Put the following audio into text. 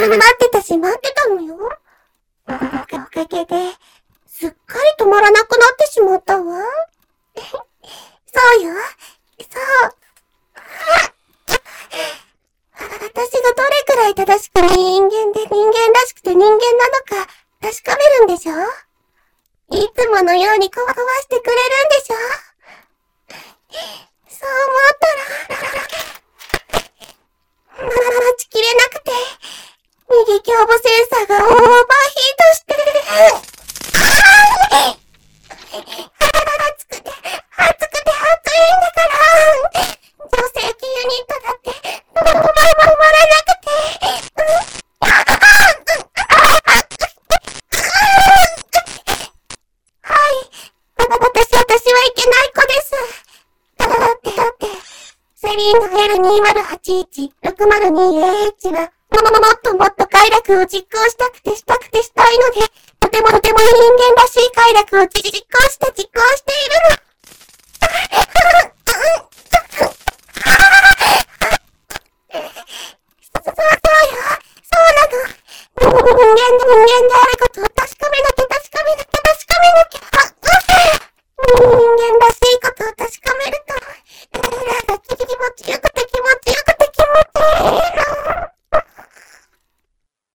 ってたし待ってたのよ。おかげで、すっかり止まらなくなってしまったわ。そうよ。そう。私がどれくらい正しく人間らしくて人間なのか確かめるんでしょ？いつものように壊してくれるんでしょ？そう思ったら、待ちきれなくて、右胸部センサーがオーバーヒートして、暑くて暑いんだから、女性器ユニットだって、止まらなくて、はい、私はいけない子です。だって、セリーの L2081-602AH は、もっと快楽を実行したいので、とても人間らしい快楽を実行した